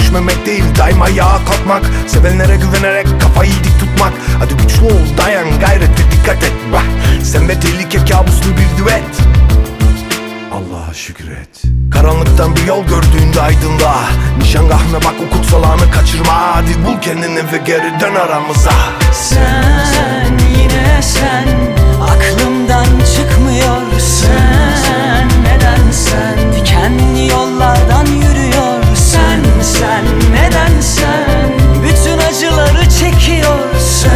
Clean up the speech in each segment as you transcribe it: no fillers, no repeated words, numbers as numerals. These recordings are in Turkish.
düşmemek değil, daima ayağa kalkmak. Sevenlere güvenerek kafayı dik tutmak. Hadi güçlü ol, dayan, gayret ve dikkat et. Sen ve tehlike kabuslu bir düet. Allah'a şükür et. Karanlıktan bir yol gördüğünde aydınla. Nişangahına bak, o kutsal anı kaçırma. Hadi bul kendini ve geri dön aramıza. Sen, yine sen, aklımdan çıkmıyorsun. Neden sen, dikenli yollardan yürüyorsun. Sen, neden sen, bütün acıları çekiyorsun.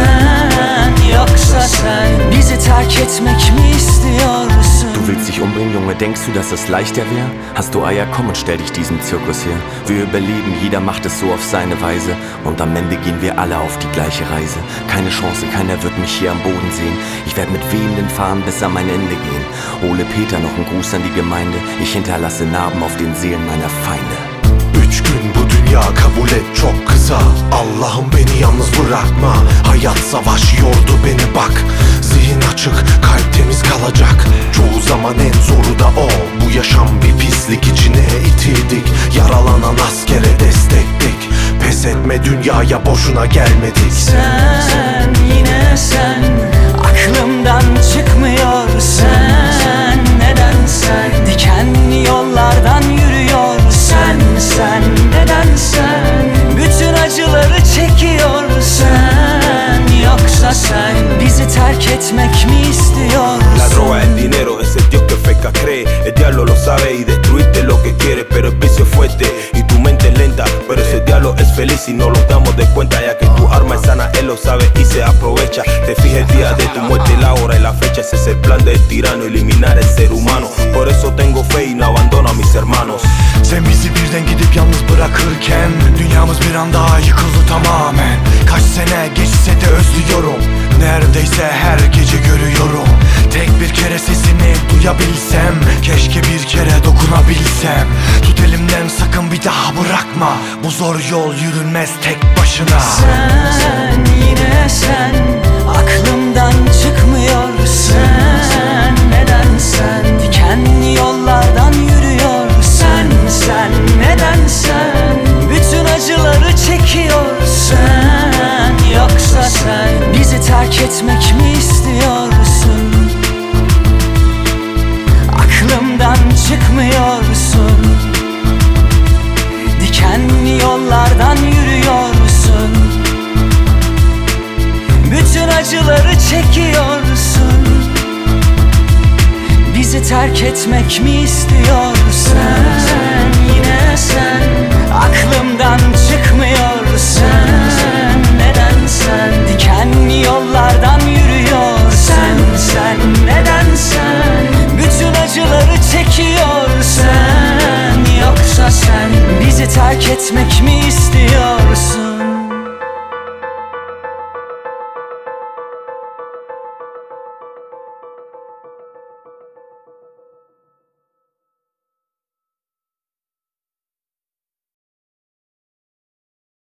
Yoksa sen, bizi terk etmek mi istiyorsun? Du willst dich umbringen, Junge, denkst du, dass es leichter wäre? Hast du Eier, komm und stell dich diesem Zirkus hier. Wir überleben, jeder macht es so auf seine Weise. Und am Ende gehen wir alle auf die gleiche Reise. Keine Chance, keiner wird mich hier am Boden sehen. Ich werde mit wehenden Fahnen bis an mein Ende gehen. Hole Peter noch einen Gruß an die Gemeinde. Ich hinterlasse Narben auf den Seelen meiner Feinde. 3 gün bu dünya, kabul et çok kısa. Allah'ım beni yalnız bırakma. Hayat savaş yordu beni bak. Zihin açık, kalp temiz kalacak. Çoğu zaman en zoru da o. Bu yaşam bir pislik, içine itildik. Yaralanan askere destektik. Pes etme, dünyaya boşuna gelmedik. Sen, yine sen, aklımdan çıkmıyorsun. Neden sen, dikenli yollardan yürüyorsun. Sen, neden sen, bütün acıları çekiyorsun. Yoksa sen, bizi terk etmek mi istiyorsun? La droga, el dinero, es el Dios que feca cree. El diablo lo sabe y destruirte lo que quiere, pero el vicio es fuerte y tu mente es lenta. Pero ese diablo es feliz y no nos damos de cuenta, ya que tu arma es sana, él lo sabe y se aprovecha. Te fija el día de tu muerte, la hora y la fecha. Ese es el plan del tirano, eliminar el ser humano. Por eso tengo fe y no abandono a mis hermanos. Sen bizi birden gidip yalnız bırakırken dünyamız bir anda yıkıldı tamamen. Kaç sene geçse de özlüyorum. Neredeyse her gece görüyorum. Tek bir kere sesini duyabilsem. Keşke bir kere dokunabilsem. Tut elimden, sakın bir daha bırakma. Bu zor yol yürünmez tek başına. Sen, yine sen, aklımdan çıkmıyorsun. Neden sen, dikenli yollardan yürüyorsun. Sen, neden sen, bütün acıları çekiyorsun. Yoksa sen, bizi terk etmek mi istiyorsun? Aklımdan çıkmıyorsun. Dikenli yollardan yürüyorsun. Bütün acıları çekiyorsun. Bizi terk etmek mi istiyorsun? Sen, yine sen, aklımdan çıkmıyorsun. Neden sen, dikenli yollardan yürüyorsun. Sen, neden sen, bütün acıları çekiyorsun. Yoksa sen, bizi terk etmek mi istiyorsun?